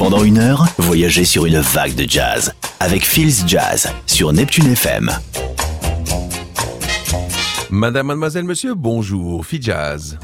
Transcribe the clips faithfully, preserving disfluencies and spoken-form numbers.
Pendant une heure, voyagez sur une vague de jazz avec Feels Jazz sur Neptune F M. Madame, mademoiselle, monsieur, bonjour, Feels Jazz.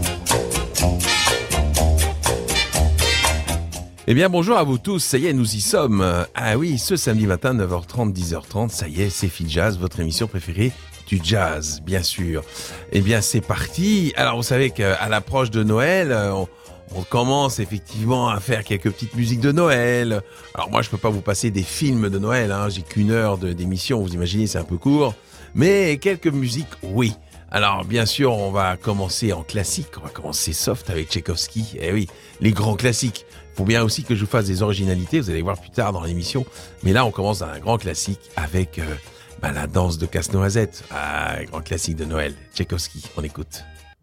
Eh bien, bonjour à vous tous, ça y est, nous y sommes. Ah oui, ce samedi matin, neuf heures trente, dix heures trente, ça y est, c'est Feels Jazz, votre émission préférée du jazz, bien sûr. Eh bien, c'est parti. Alors, vous savez qu'à l'approche de Noël, on, on commence effectivement à faire quelques petites musiques de Noël. Alors moi, je peux pas vous passer des films de Noël, hein. J'ai qu'une heure de, d'émission, vous imaginez, c'est un peu court. Mais quelques musiques, oui. Alors, bien sûr, on va commencer en classique, on va commencer soft avec Tchaïkovski. Eh oui, les grands classiques. Faut bien aussi que je vous fasse des originalités, vous allez voir plus tard dans l'émission. Mais là, on commence dans un grand classique avec euh, bah, la danse de Casse-Noisette. Ah, grand classique de Noël, Tchaïkovski, on écoute.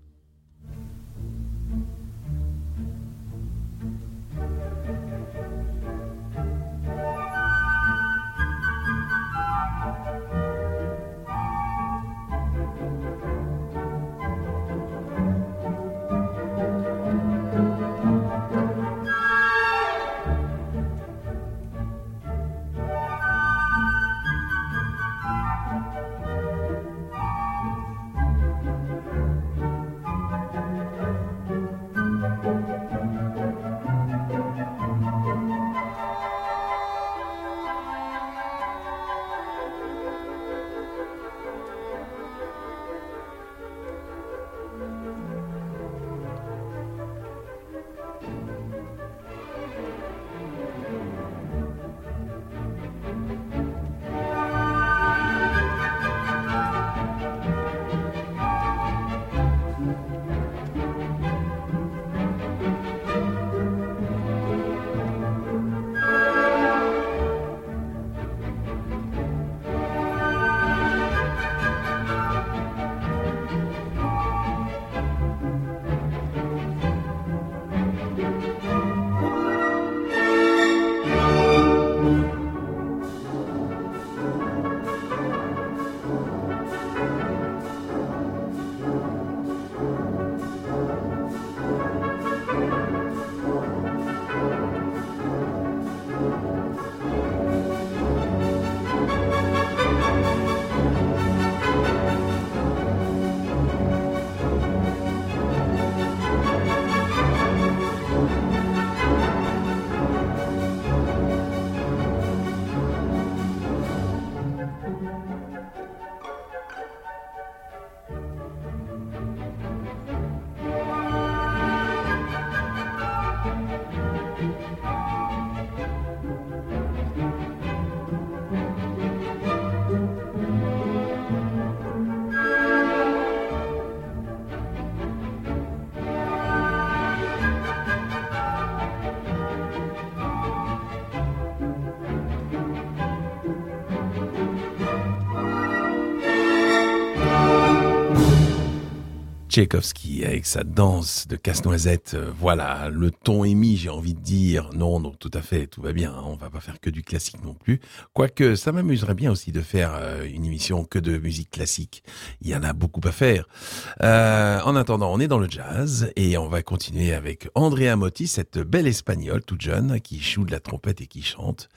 Tchaïkovski avec sa danse de Casse-Noisette, euh, voilà, le ton est mis, j'ai envie de dire. Non, non, tout à fait, tout va bien, hein, on va pas faire que du classique non plus. Quoique, ça m'amuserait bien aussi de faire euh, une émission que de musique classique. Il y en a beaucoup à faire. Euh, en attendant, on est dans le jazz et on va continuer avec Andrea Motti, cette belle espagnole toute jeune qui joue de la trompette et qui chante.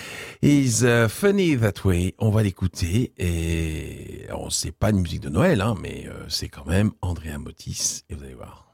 Is uh, Funny That Way, on va l'écouter et on sait pas une musique de Noël, hein, mais euh, c'est quand même Andrea Motti et vous allez voir.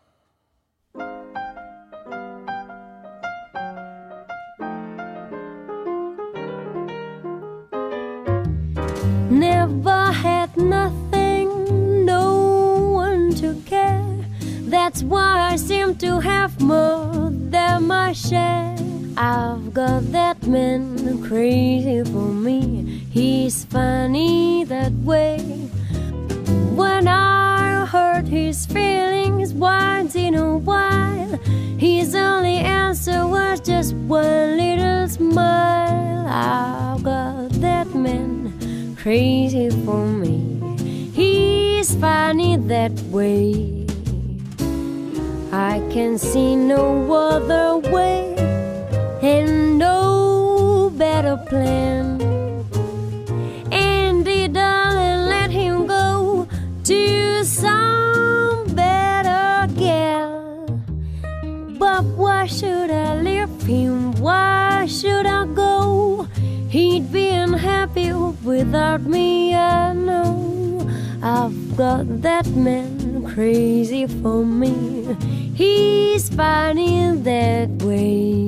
Never had nothing, no one to care. That's why I seem to have more than my share. I've got that man crazy for me. He's funny that way. When I hurt his feelings once in a while, his only answer was just one little smile. I've got that man crazy for me. He's funny that way. I can see no other way and no better plan. Andy, darling, let him go to some better gal. But why should I leave him? Why should I go? He'd be unhappy without me, I know. I've got that man crazy for me. He's fine in that way.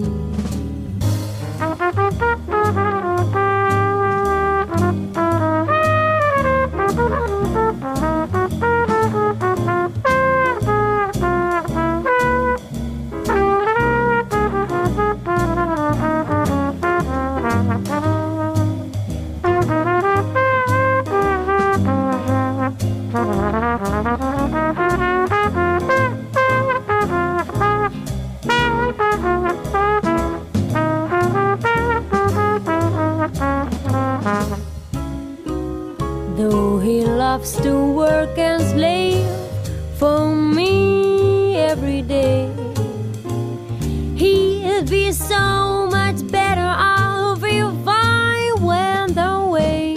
Though he loves to work and slave for me every day, he'd be so much better off if I went away.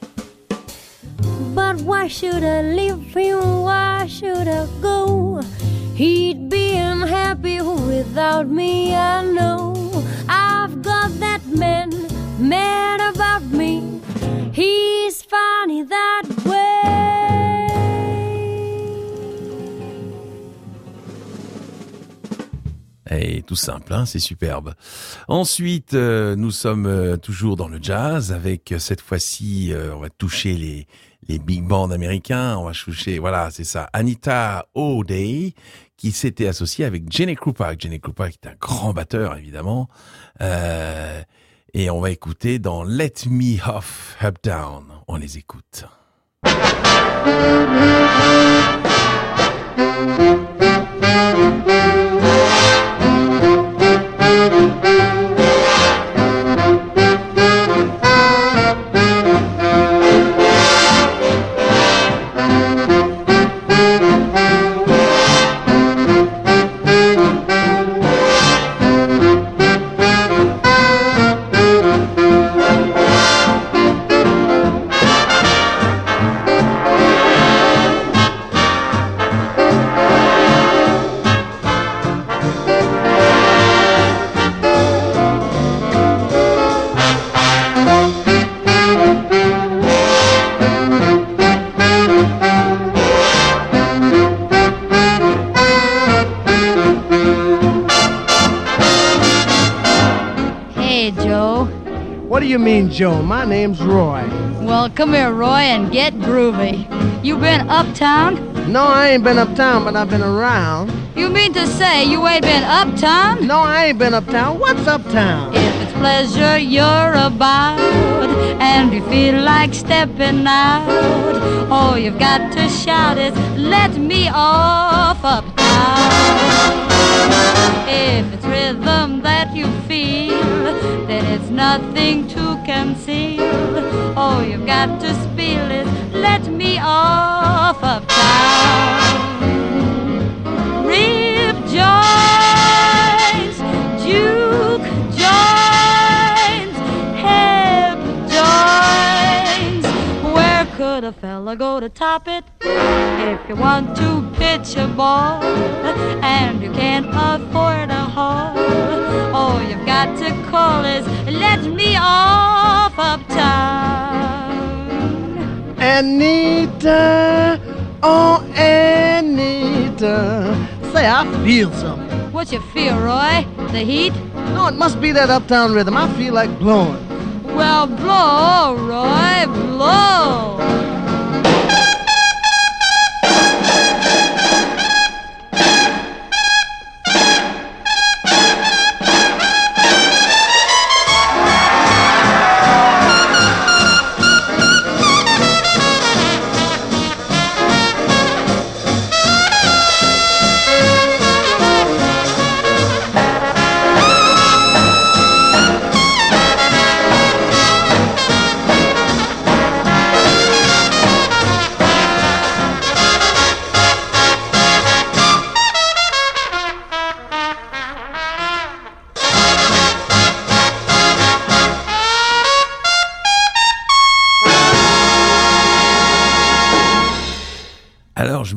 But why should I leave him? Why should I go? He'd be unhappy without me, I know. I've got that man mad about me. He's funny that way. Et tout simple, hein, c'est superbe. Ensuite, euh, nous sommes euh, toujours dans le jazz avec euh, cette fois-ci, euh, on va toucher les les big bands américains. On va toucher, voilà, c'est ça, Anita O'Day qui s'était associée avec Jenny Krupak. Jenny Krupak est un grand batteur, évidemment. Euh, et on va écouter dans Let Me Off Uptown. On les écoute. Joe, my name's Roy. Well, come here, Roy, and get groovy. You been uptown? No, I ain't been uptown, but I've been around. You mean to say you ain't been uptown? No, I ain't been uptown. What's uptown? If it's pleasure you're about, and you feel like stepping out, all you've got to shout is, let me off uptown. If it's rhythm that you feel, then it's nothing to conceal. All you've got to spiel is, let me off uptown. Rip joints, juke joints, hip joints. Where could a fella go to top it? If you want to pitch a ball and you can't afford a hall, all you've got to call is, let me off uptown. Anita, oh Anita, say I feel something. What you feel, Roy? The heat? No, it must be that uptown rhythm. I feel like blowing. Well, blow, Roy, blow.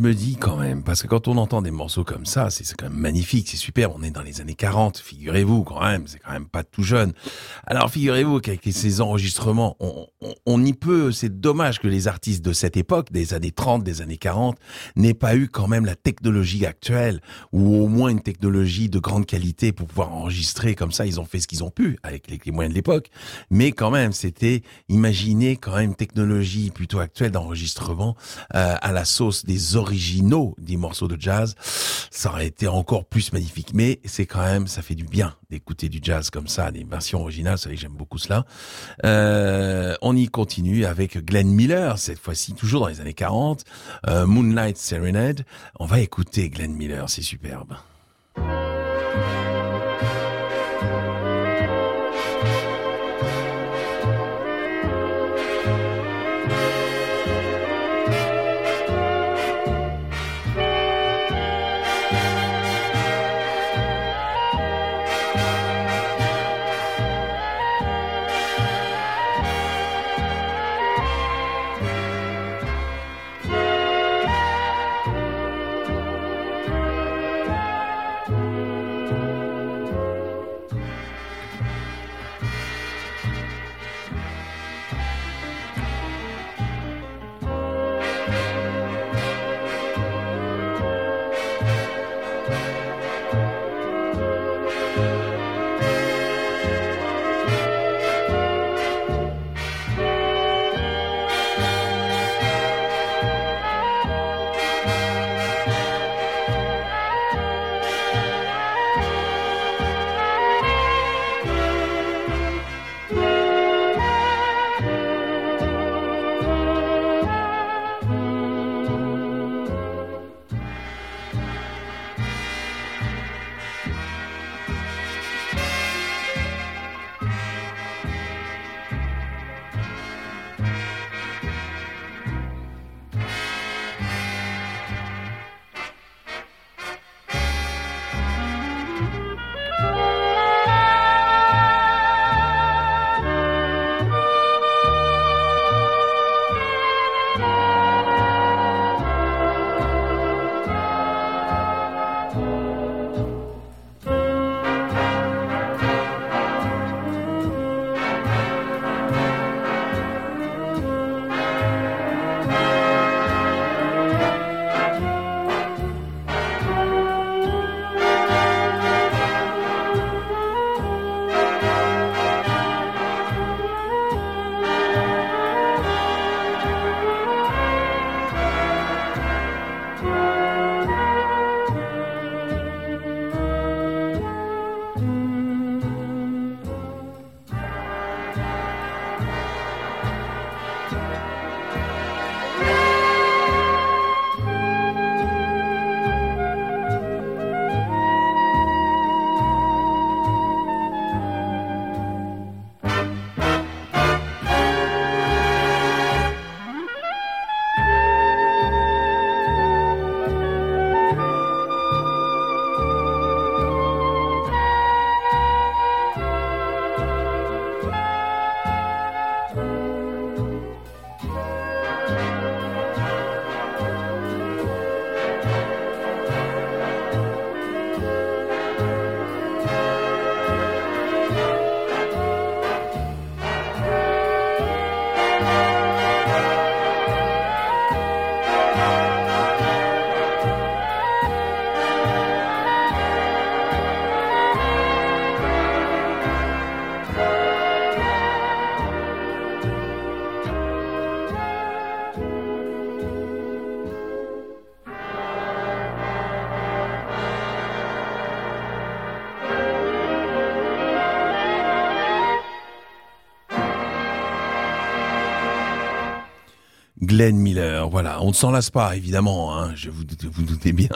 me dis quand même, parce que quand on entend des morceaux comme ça, c'est, c'est quand même magnifique, c'est super, on est dans les années quarante, figurez-vous quand même, c'est quand même pas tout jeune. Alors figurez-vous qu'avec ces enregistrements, on, on, on y peut, c'est dommage que les artistes de cette époque, des années trente, des années quarante, n'aient pas eu quand même la technologie actuelle, ou au moins une technologie de grande qualité pour pouvoir enregistrer comme ça, ils ont fait ce qu'ils ont pu avec les, les moyens de l'époque, mais quand même, c'était, imaginez quand même une technologie plutôt actuelle d'enregistrement euh, à la sauce des originaux des morceaux de jazz, ça aurait été encore plus magnifique. Mais c'est quand même, ça fait du bien d'écouter du jazz comme ça, des versions originales, vous savez que j'aime beaucoup cela. Euh, on y continue avec Glenn Miller, cette fois-ci toujours dans les années quarante, euh, Moonlight Serenade. On va écouter Glenn Miller, c'est superbe. Glenn Miller, voilà, on ne s'en lasse pas évidemment, hein, je vous, vous doutez bien.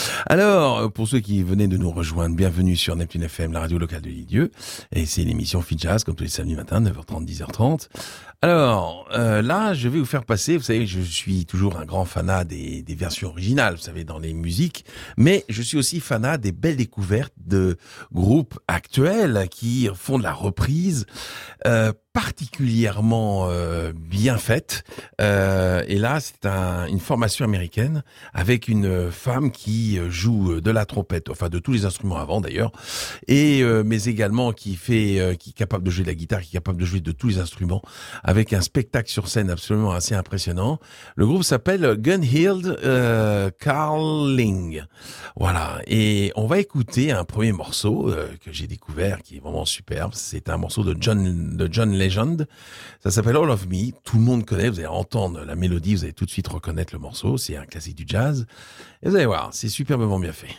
Alors, pour ceux qui venaient de nous rejoindre, bienvenue sur Neptune F M, la radio locale de Lisieux, et c'est l'émission Fit Jazz, comme tous les samedis matins, neuf heures trente, dix heures trente. Alors, euh, là, je vais vous faire passer, vous savez, je suis toujours un grand fanat des, des versions originales, vous savez, dans les musiques, mais je suis aussi fanat des belles découvertes de groupes actuels qui font de la reprise, euh, particulièrement euh, bien faite. Euh, et là, c'est un, une formation américaine avec une femme qui joue de la trompette, enfin de tous les instruments avant d'ailleurs, et euh, mais également qui fait, euh, qui est capable de jouer de la guitare, qui est capable de jouer de tous les instruments, avec un spectacle sur scène absolument assez impressionnant. Le groupe s'appelle Gunhild euh, Carling. Voilà, et on va écouter un premier morceau euh, que j'ai découvert, qui est vraiment superbe. C'est un morceau de John de John Legend. Ça s'appelle All of Me. Tout le monde connaît. Vous allez entendre la mélodie, vous allez tout de suite reconnaître le morceau. C'est un classique du jazz. Et vous allez voir, c'est superbement bien fait.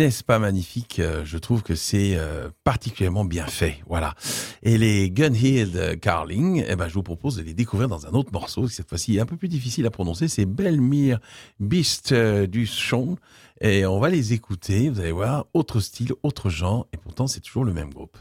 N'est-ce pas magnifique? Je trouve que c'est euh, particulièrement bien fait. Voilà. Et les Gunhild Carling, eh ben, je vous propose de les découvrir dans un autre morceau, qui cette fois-ci est un peu plus difficile à prononcer. C'est Belmir Beast du Chon. Et on va les écouter. Vous allez voir, autre style, autre genre. Et pourtant, c'est toujours le même groupe.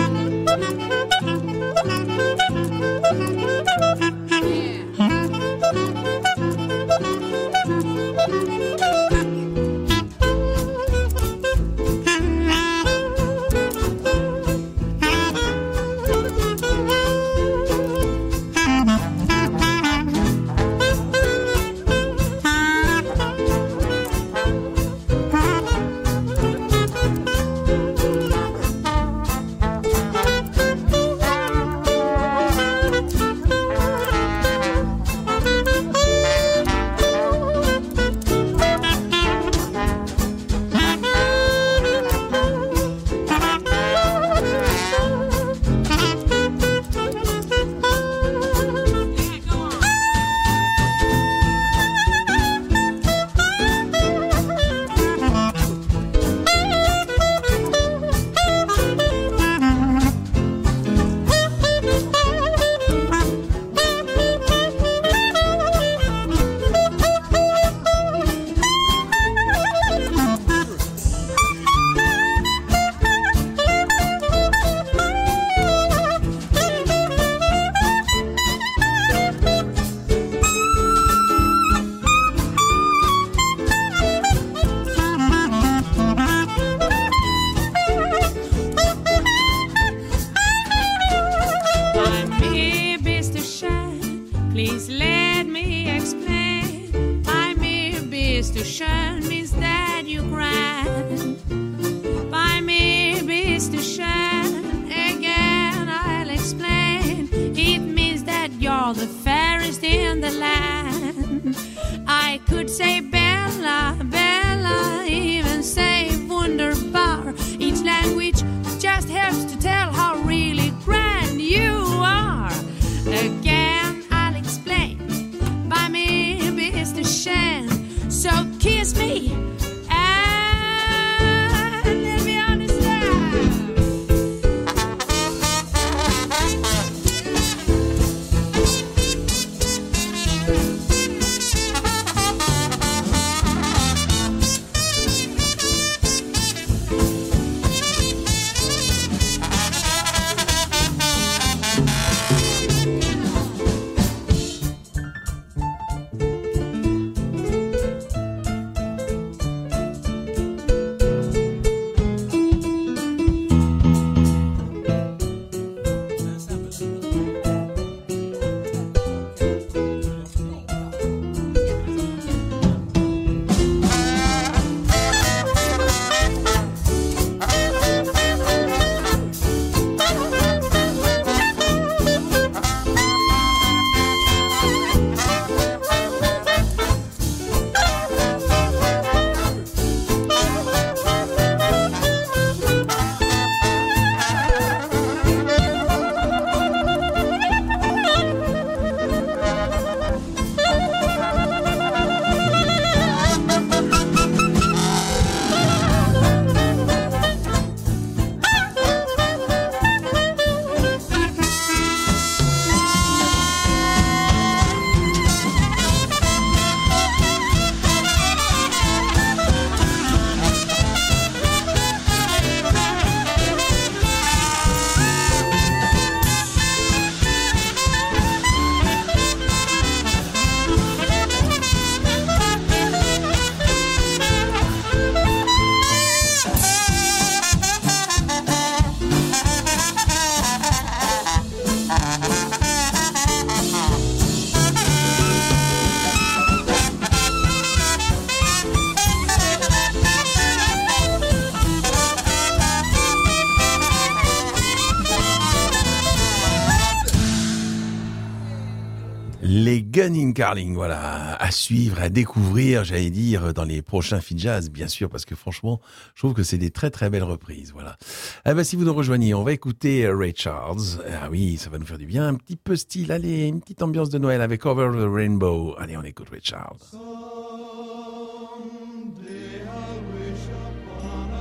Les Gunhild Carling, voilà, à suivre, à découvrir, j'allais dire, dans les prochains Feed Jazz, bien sûr, parce que franchement, je trouve que c'est des très très belles reprises, voilà. Ah ben, si vous nous rejoignez, on va écouter Ray Charles. Ah oui, ça va nous faire du bien, un petit peu style, allez, une petite ambiance de Noël avec Over the Rainbow. Allez, on écoute Ray Charles. Someday I'll wish upon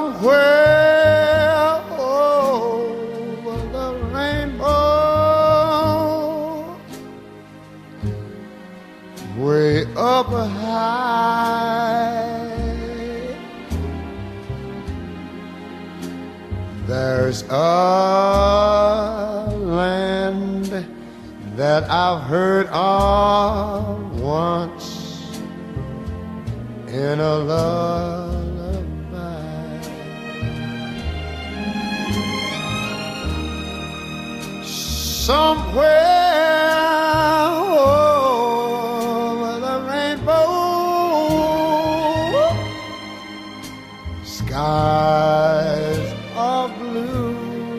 Somewhere over the rainbow, way up high, there's a land that I've heard of once in a lullaby. Somewhere over the rainbow, skies are blue,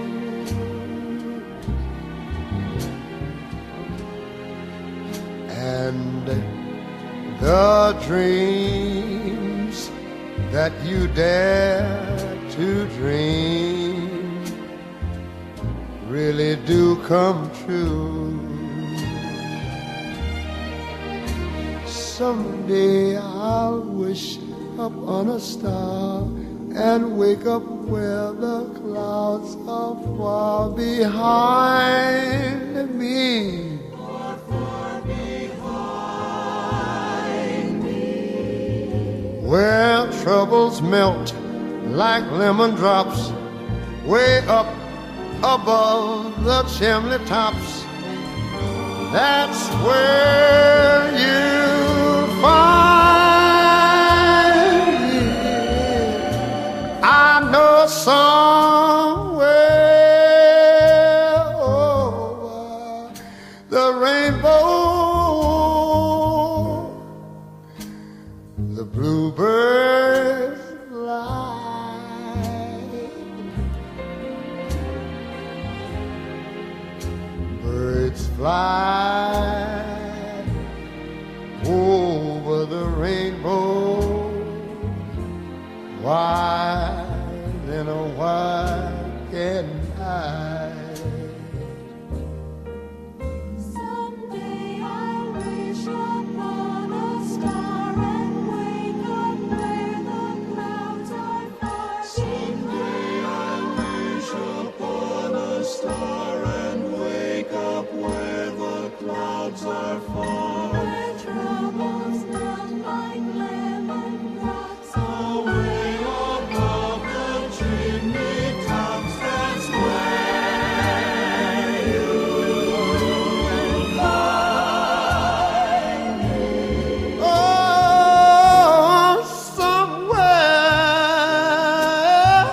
and the dreams that you dare to dream really do come true. Someday I'll wish up on a star and wake up where the clouds are far behind me. Where troubles melt like lemon drops way up above the chimney tops. That's where you'll find me. I know somewhere over the rainbow, the bluebirds fly. Birds fly over the rainbow. Why then, oh why can't I? Clouds are far, where troubles melt like lemon drops away above the chimney tops. That's where you'll find me. Oh, somewhere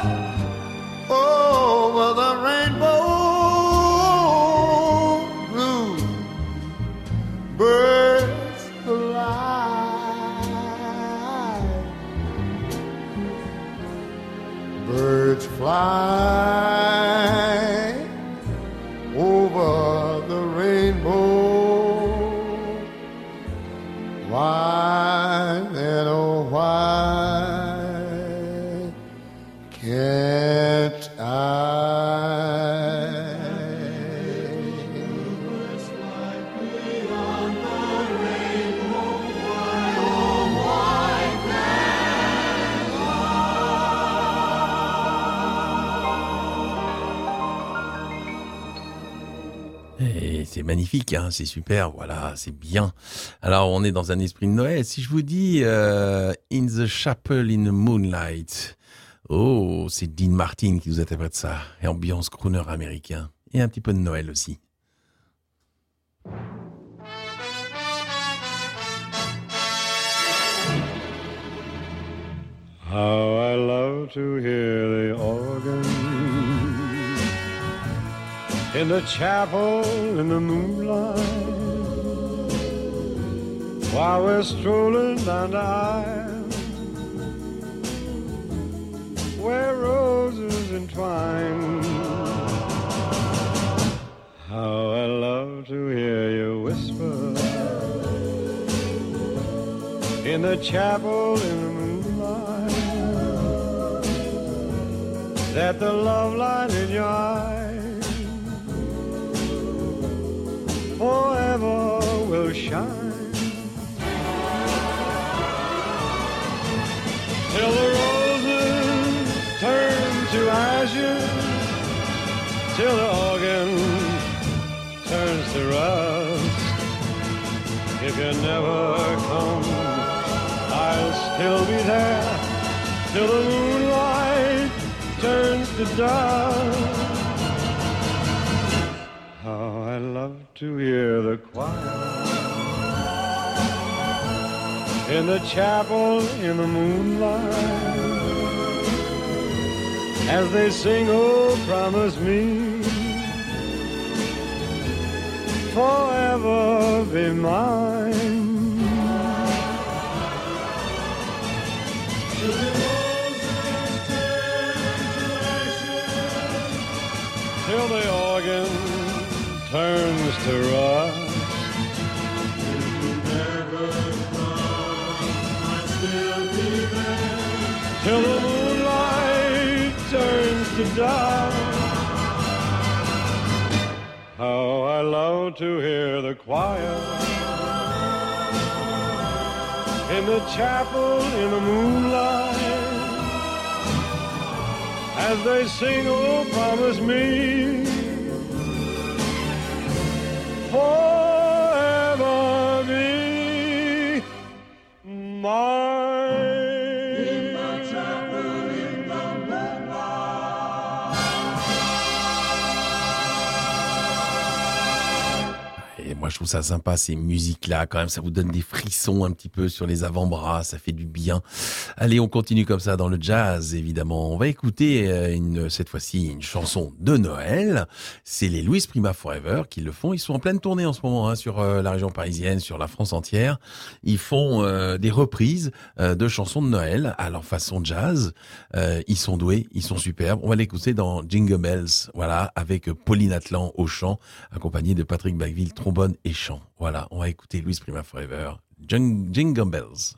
over the rainbow, birds fly, birds fly over the rainbow. Why then, oh why can't I? Et c'est magnifique, hein, c'est super, voilà, c'est bien. Alors, on est dans un esprit de Noël. Si je vous dis euh, In the Chapel in the Moonlight, oh, c'est Dean Martin qui nous interprète ça. Et ambiance crooner américain. Et un petit peu de Noël aussi. How I love to hear the organ in the chapel in the moonlight, while we're strolling down the aisle where roses entwine. How I love to hear you whisper in the chapel in the moonlight, that the love light in your eyes forever will shine, till the roses turn till the organ turns to rust. If you never come, I'll still be there till the moonlight turns to dust. How I love to hear the choir in the chapel in the moonlight as they sing, oh, promise me forever be mine. Till the organ turns to rust. If you never come, I'll still be there till the moonlight turns to dust. How I love to hear the choir in the chapel in the moonlight as they sing, oh, promise me forever be mine. In the chapel in the Et moi, je trouve ça sympa, ces musiques-là, quand même, ça vous donne des frissons un petit peu sur les avant-bras, ça fait du bien. Allez, on continue comme ça dans le jazz, évidemment. On va écouter une, cette fois-ci une chanson de Noël. C'est les Louis Prima Forever qui le font. Ils sont en pleine tournée en ce moment hein, sur euh, la région parisienne, sur la France entière. Ils font euh, des reprises euh, de chansons de Noël à leur façon jazz. Euh, ils sont doués, ils sont superbes. On va l'écouter dans Jingle Bells, voilà, avec Pauline Atlan au chant, accompagnée de Patrick Bacville, trombone et chant. Voilà, on va écouter Louis Prima Forever, Jing- Jingle Bells.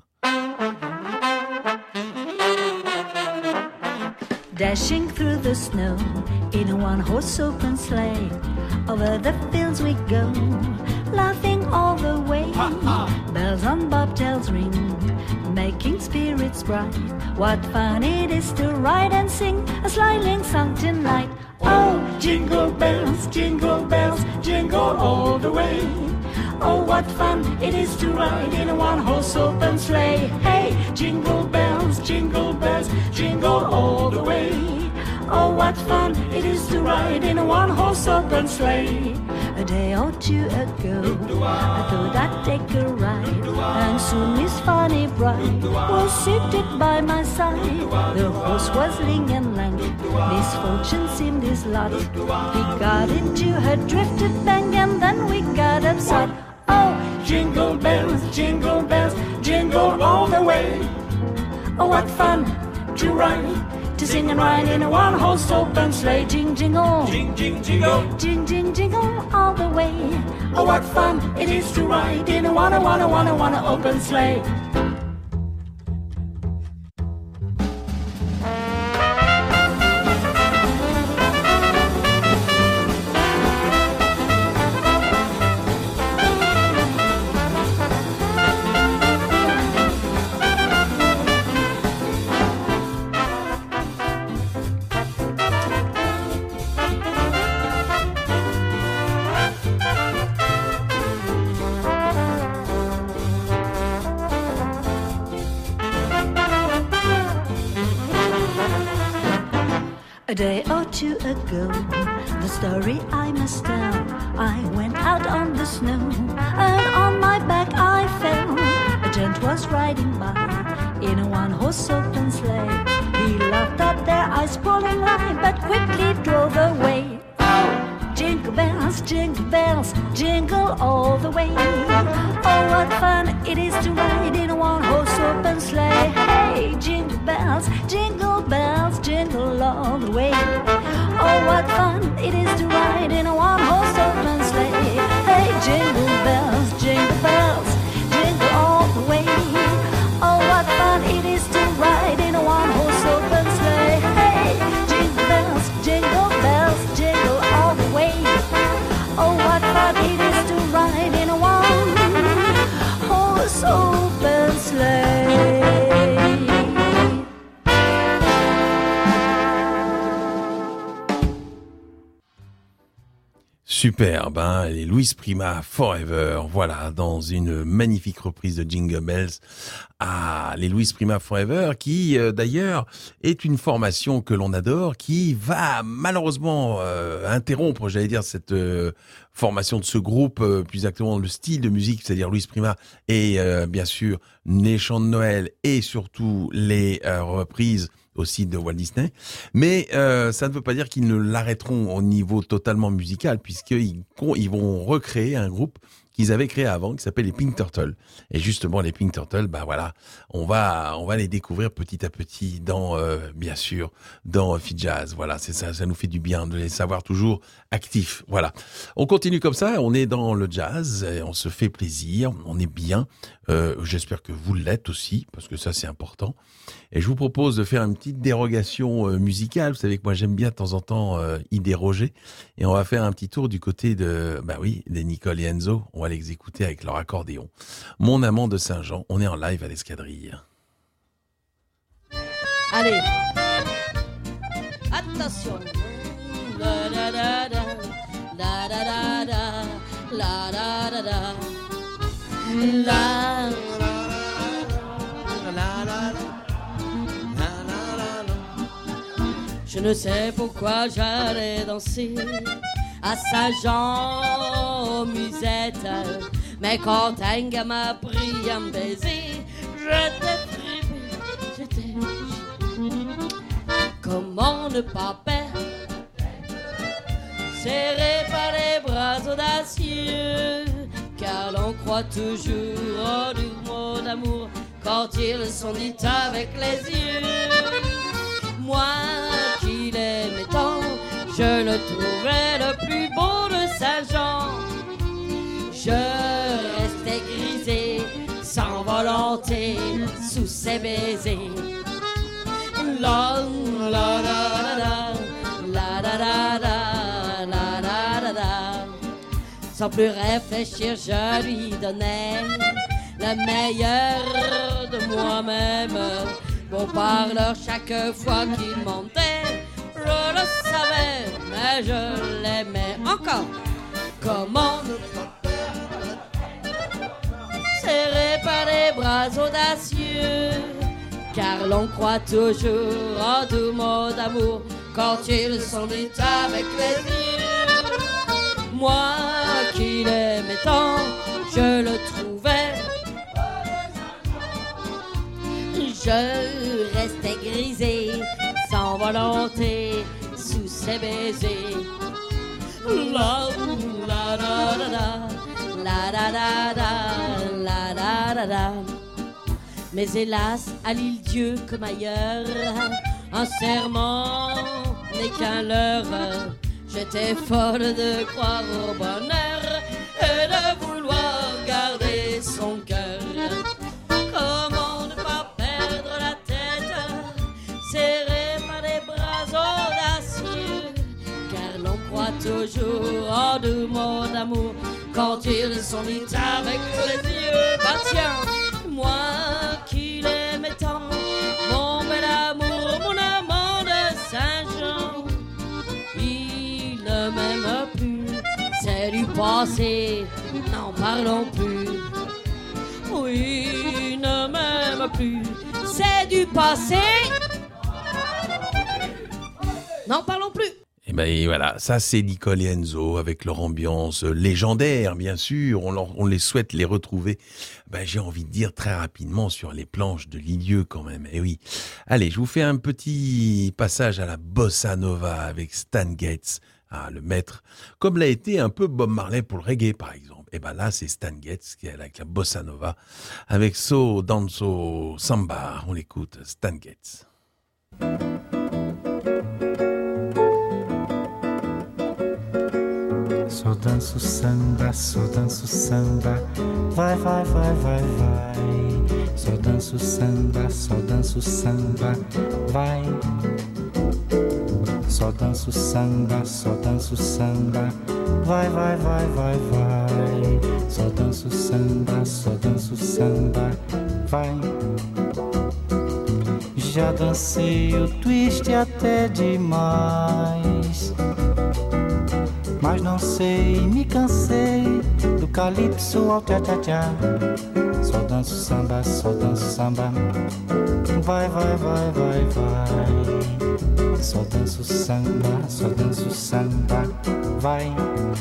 Dashing through the snow in a one-horse open sleigh, over the fields we go, laughing all the way. Bells on bobtails ring, making spirits bright. What fun it is to ride and sing a sleighing song tonight. Oh, jingle bells, jingle bells, jingle all the way. Oh, what fun it is to ride in a one-horse open sleigh. Hey, jingle bells, jingle bells, jingle all the way. Oh, what fun it is to ride in a one-horse open sleigh. A day or two ago, I thought I'd take a ride, and soon Miss Fanny Bright was seated by my side. The horse was ling and lank, misfortune seemed his lot. He got into her drifted bank, and then we got upside. Oh, jingle bells, jingle bells, jingle all the way. Oh, what fun to ride, to sing and ride in a one-horse open sleigh. Jing, jingle, jing, jing, jingle, jing, jing, jingle all the way. Oh, what fun it is to ride in a one, a one, a one, a one, a open sleigh. A day or two ago, the story I must tell. I went out on the snow, and on my back I fell. A gent was riding by in a one-horse open sleigh. He laughed at their eyes pouring lie, but quickly drove away. Oh, jingle bells, jingle bells, jingle all the way. Oh, what fun it is to ride in a one-horse open sleigh. Hey, jingle bells, jingle bells, jingle all the way. Oh, what fun it is to ride in a one-horse open sleigh. Hey, jingle bells, jingle bells, jingle all the way. Oh, what fun it is to ride in a one-horse open sleigh. Hey, jingle bells, jingle bells, jingle all the way. Oh, what fun it is to ride in a one-horse open sleigh. superbe, hein, les Louis Prima Forever, voilà, dans une magnifique reprise de Jingle Bells. Ah, les Louis Prima Forever, qui euh, d'ailleurs est une formation que l'on adore, qui va malheureusement euh, interrompre, j'allais dire, cette euh, formation de ce groupe, euh, plus exactement le style de musique, c'est-à-dire Louis Prima, et euh, bien sûr les chants de Noël et surtout les euh, reprises aussi de Walt Disney, mais euh, ça ne veut pas dire qu'ils ne l'arrêteront au niveau totalement musical, puisqu'ils ils vont recréer un groupe qu'ils avaient créé avant, qui s'appelle les Pink Turtles. Et justement, les Pink Turtles, bah voilà, on va on va les découvrir petit à petit dans, euh, bien sûr, dans Feel-Jazz. Voilà, c'est ça, ça nous fait du bien de les savoir toujours actifs. Voilà, on continue comme ça, on est dans le jazz, et on se fait plaisir, on est bien. Euh, j'espère que vous l'êtes aussi, parce que ça c'est important. Et je vous propose de faire une petite dérogation euh, musicale. Vous savez que moi j'aime bien de temps en temps euh, y déroger. Et on va faire un petit tour du côté de, bah oui, des Nicole et Enzo. On va les écouter avec leur accordéon. Mon amant de Saint-Jean, on est en live à l'Escadrille. Allez, attention. La la la la, la la la la, la la la la, la. Je ne sais pourquoi j'allais danser à Saint-Jean aux musettes, mais quand un gars m'a pris un baiser, j'étais fripé, j'étais... Comment ne pas perdre, serré par les bras audacieux, car l'on croit toujours en du mot d'amour quand ils sont dits avec les yeux. Moi qui l'aimais tant, je le trouvais le plus beau de Saint-Jean. Je restais grisé, sans volonté, sous ses baisers. La la la la la la la la la la la la. Sans plus réfléchir, je lui donnais le meilleur de moi-même. Bon parleur, chaque fois qu'il montait, je le savais, mais je l'aimais encore. Comment ne pas perdre, serré par les bras audacieux, car l'on croit toujours en tout mot d'amour quand ils sont dits avec les yeux. Moi qui l'aimais tant, je le trouvais. Je restais grisé, sans volonté, sous ses baisers. La la la la la la la la la la la. Mais hélas, à l'île Dieu comme ailleurs, un serment n'est qu'un leurre. J'étais folle de croire au bonheur et de vouloir garder son cœur. Comment ne pas perdre la tête, serré par les bras audacieux, car l'on croit toujours en deux mots d'amour quand ils sont dits avec les yeux. Bah tiens, moi qui l'aimais tant, mon bel amour, mon amant de Saint-Jean, il ne m'aime plus, c'est du passé, n'en parlons plus. Oui, ne m'aime plus, c'est du passé. N'en parlons plus. Et ben voilà, ça c'est Nicole et Enzo avec leur ambiance légendaire, bien sûr. On, leur, on les souhaite les retrouver. Ben j'ai envie de dire très rapidement sur les planches de Lilieu quand même. Et oui. Allez, je vous fais un petit passage à la bossa nova avec Stan Getz, ah, le maître, comme l'a été un peu Bob Marley pour le reggae par exemple. Et ben là c'est Stan Getz qui est avec la bossa nova avec So Danso Samba. On l'écoute, Stan Getz. Só danço samba, só danço samba, vai, vai, vai, vai, vai. Só danço samba, só danço samba, vai. Só danço samba, só danço samba, vai, vai, vai, vai, vai. Só danço samba, só danço samba, vai. Já dancei o twist até demais, mas não sei, me cansei do calypso ao tchá-tchá-tchá. Só danço samba, só danço samba. Vai, vai, vai, vai, vai. Só danço samba, só danço samba. Vai.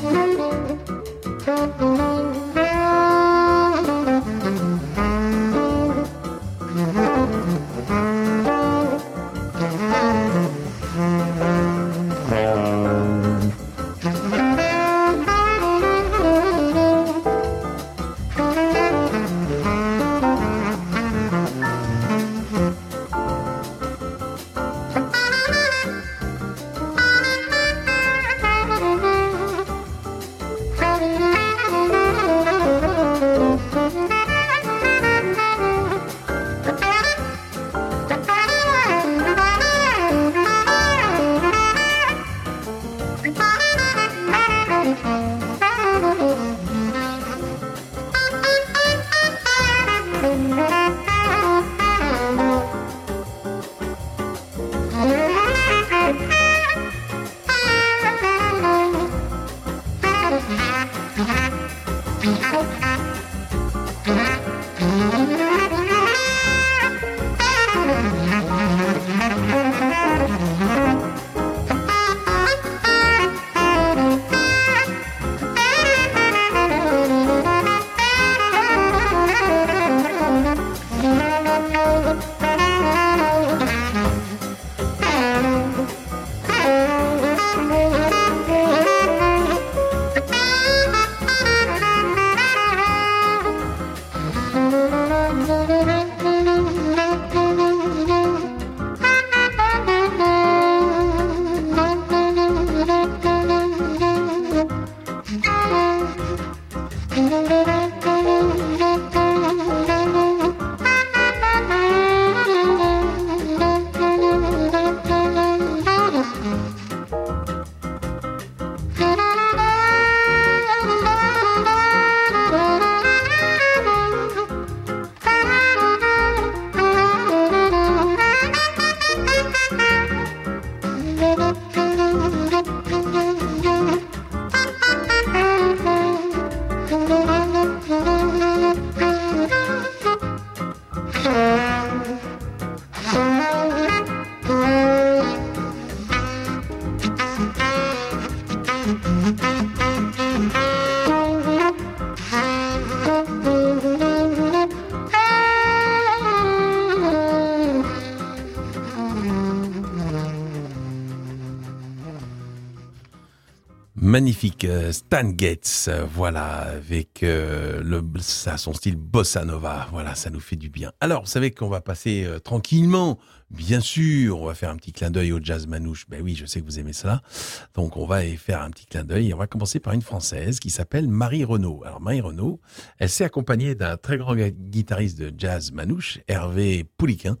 Magnifique, Stan Getz, voilà, avec euh, le, ça, son style bossa nova, voilà, ça nous fait du bien. Alors, vous savez qu'on va passer euh, tranquillement, bien sûr, on va faire un petit clin d'œil au jazz manouche, ben oui, je sais que vous aimez cela, donc on va y faire un petit clin d'œil, et on va commencer par une Française qui s'appelle Marie Renaud. Alors Marie Renaud, elle s'est accompagnée d'un très grand guitariste de jazz manouche, Hervé Pouliquin,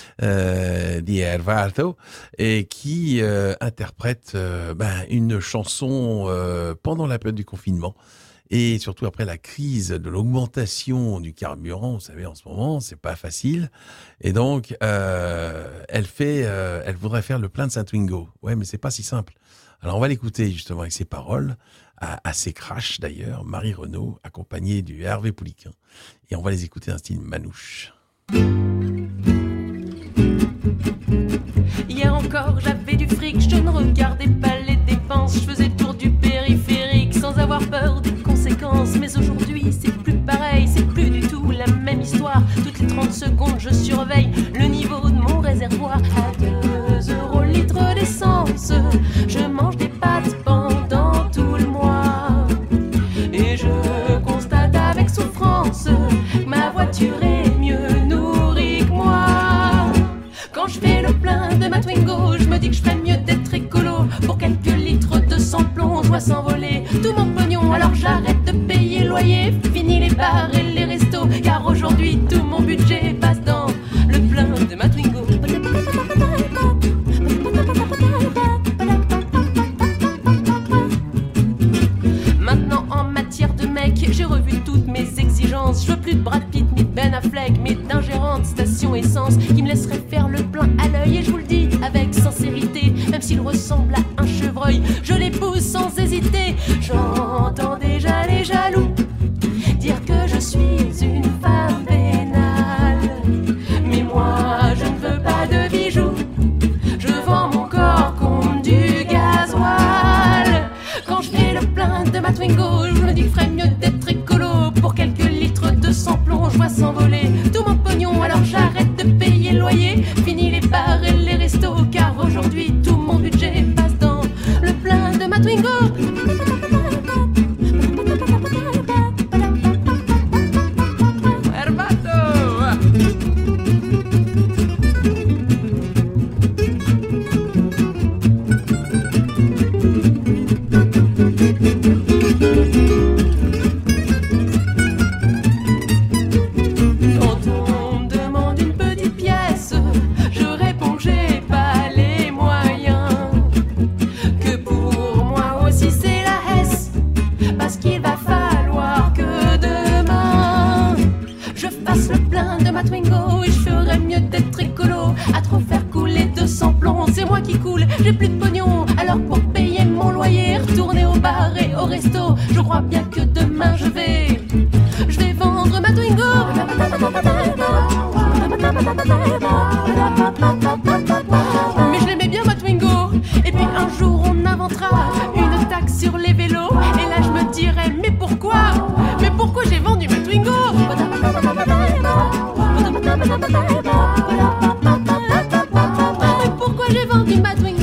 euh, dit Hervato, et qui euh, interprète euh, ben, une chanson euh, pendant la période du confinement, et surtout après la crise de l'augmentation du carburant, vous savez, en ce moment, c'est pas facile. Et donc, euh, elle fait, euh, elle voudrait faire le plein de Saint-Twingo. Ouais, mais c'est pas si simple. Alors, on va l'écouter justement avec ses paroles, assez crash d'ailleurs, Marie Renaud, accompagnée du Hervé Pouliquin. Et on va les écouter en style manouche. Hier encore, j'avais du fric, je ne regardais pas les dépenses, je faisais le tour du périphérique sans avoir peur des conséquences. Mais aujourd'hui, c'est plus pareil, c'est plus du tout la même histoire. Toutes les trente secondes, je surveille le niveau de mon réservoir. À deux euros le litre d'essence, je mange des pâtes pendant tout le mois. Et je constate avec souffrance que ma voiture est mieux nourrie que moi. Quand je fais le plein de ma Twingo, je me dis que je ferais mieux d'être écolo. Pour quelques litres de sans-plomb, je vois s'envoler tout mon pognon. Alors j'arrête de payer le loyer, fini les bars et les restos. Car aujourd'hui tout mon budget passe dans le plein de ma Twingo. Maintenant en matière de mec, j'ai revu toutes mes exigences. Je veux plus de Brad Pitt ni Ben Affleck, mais d'ingérentes station essence qui me laisseraient faire le plein à l'œil. Et je vous le dis avec sincérité, même si il ressemble à un chevreuil, je l'épouse sans hésiter. J'entends déjà les jaloux dire que je suis une femme vénale. Mais moi je ne veux pas de bijoux, je vends mon corps comme du gasoil. Quand je fais le plein de ma Twingo, je me dis que ferait mieux d'être écolo. Pour quelques litres de sans-plomb, je vois s'envoler tout mon pognon. Alors j'arrête de payer le loyer, fini les bars et les restos, car aujourd'hui tout mon budget passe dans le plein de ma Twingo. J'ai plus de pognon, alors pour payer mon loyer, retourner au bar et au resto, je crois bien que demain je vais, je vais vendre ma Twingo. Mais je l'aimais bien ma Twingo, et puis un jour on inventera une taxe sur les vélos, et là je me dirai mais pourquoi, mais pourquoi j'ai vendu ma Twingo? Pourquoi j'ai vendu ma Twingo?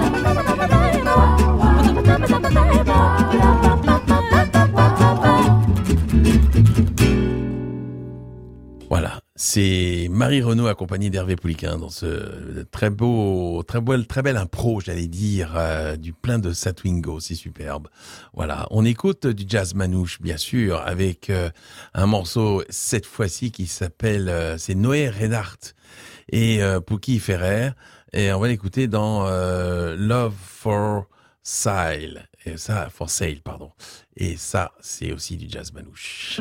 Voilà, c'est Marie Renaud accompagnée d'Hervé Pouliquin dans ce très beau, très beau, très belle impro, j'allais dire, euh, du plein de sa Twingo, c'est superbe. Voilà, on écoute du jazz manouche, bien sûr, avec euh, un morceau cette fois-ci qui s'appelle, euh, c'est Noé Reinhardt et euh, Pouki Ferrer. Et on va l'écouter dans euh, Love for Sale. Et ça, for Sale, pardon. Et ça, c'est aussi du jazz manouche.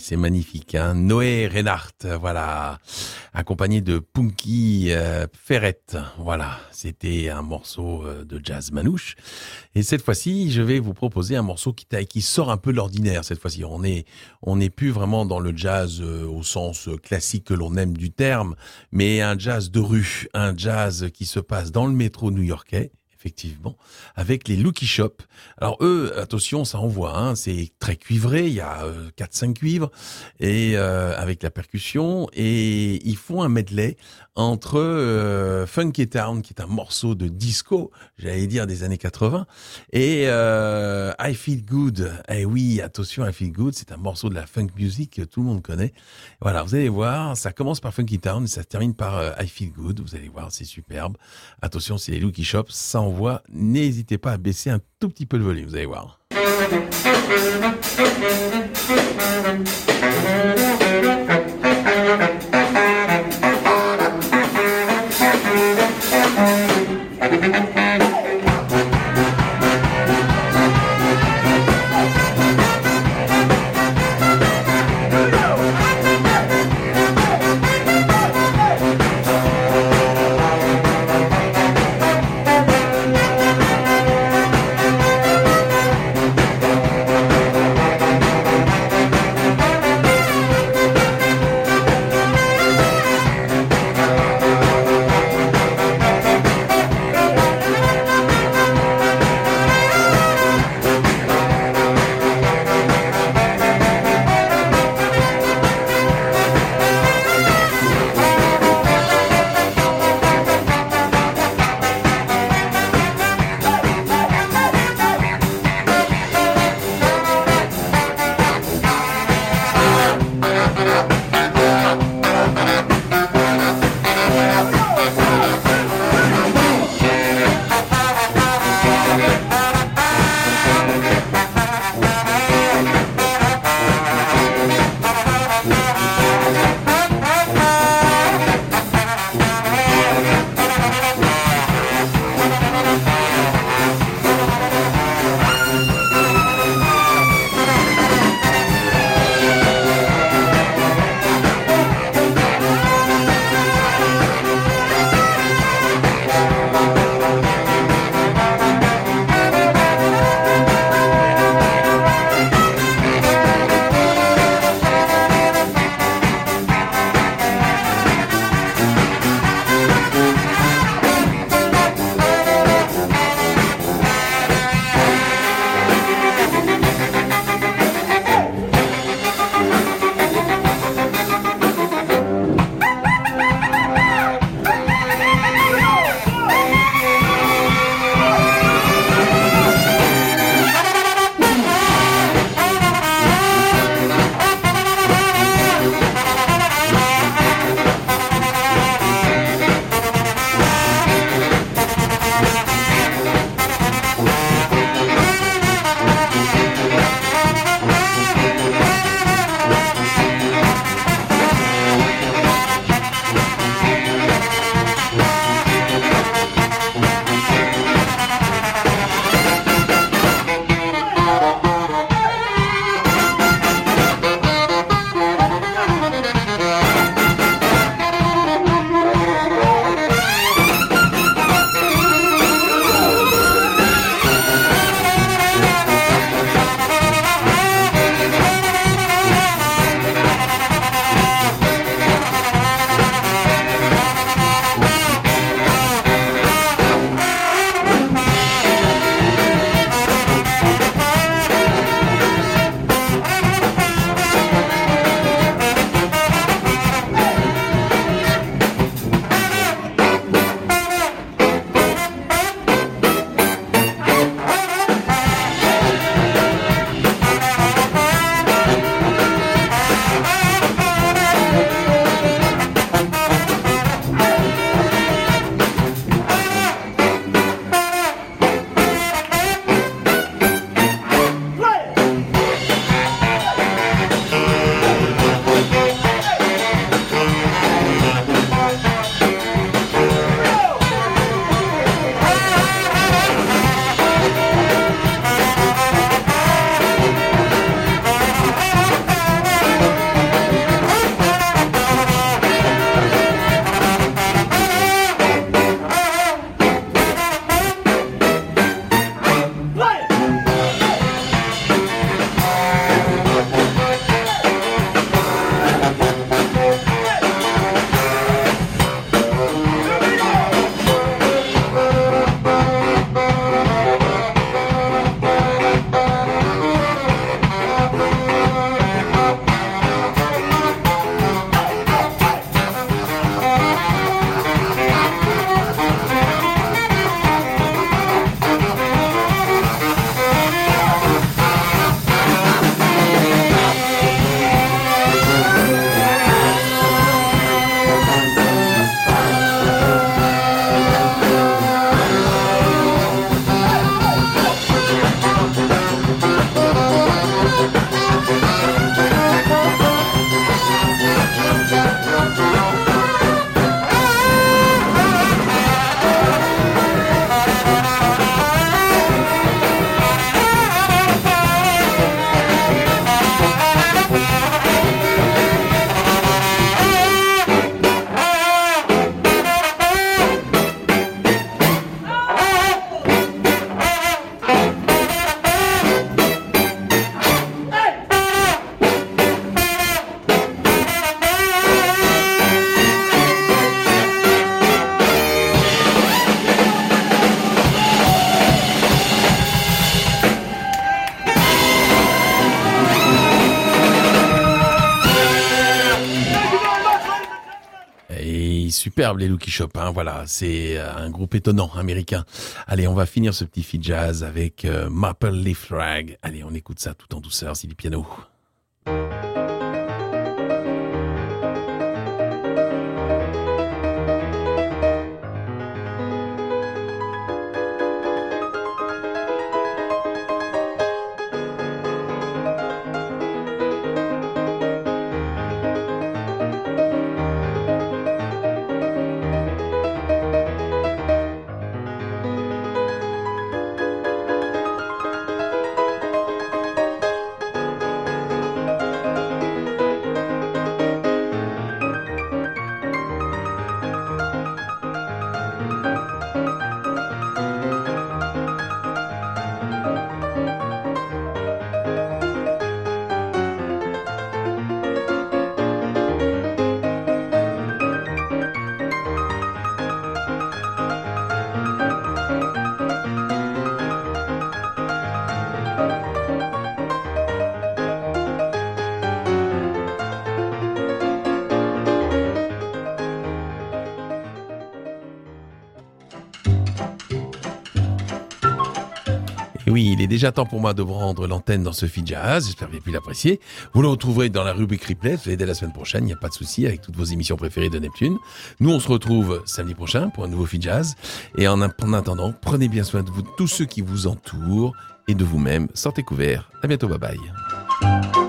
c'est magnifique, hein. Noé Reinhardt, voilà, accompagné de Punky euh, Ferrette, voilà, c'était un morceau euh, de jazz manouche. Et cette fois-ci, je vais vous proposer un morceau qui, qui sort un peu de l'ordinaire. Cette fois-ci, on est, on n'est plus vraiment dans le jazz euh, au sens classique que l'on aime du terme, mais un jazz de rue, un jazz qui se passe dans le métro new-yorkais. Effectivement, avec les Lucky Shop. Alors eux, attention, ça envoie, hein, c'est très cuivré, il y a euh, quatre cinq cuivres, et euh, avec la percussion, et ils font un medley entre euh, Funky Town, qui est un morceau de disco, j'allais dire des années quatre-vingts, et euh, I Feel Good. Eh oui, attention, I Feel Good, c'est un morceau de la funk music que tout le monde connaît. Voilà, vous allez voir, ça commence par Funky Town, et ça se termine par euh, I Feel Good, vous allez voir, c'est superbe. Attention, c'est les Lucky Shop, ça envoie, n'hésitez pas à baisser un tout petit peu le volume, vous allez voir. oui, superbe les Lucky Chopin, voilà, c'est un groupe étonnant américain. Allez, on va finir ce petit feat jazz avec euh, Maple Leaf Rag. Allez, on écoute ça tout en douceur, c'est du piano. Oui, il est déjà temps pour moi de vous rendre l'antenne dans ce feat jazz. J'espère que vous avez pu l'apprécier. Vous le retrouverez dans la rubrique replay dès la semaine prochaine. Il n'y a pas de souci avec toutes vos émissions préférées de Neptune. Nous, on se retrouve samedi prochain pour un nouveau feat jazz. Et en, en attendant, prenez bien soin de vous, tous ceux qui vous entourent et de vous-même. Sortez couverts. À bientôt. Bye bye.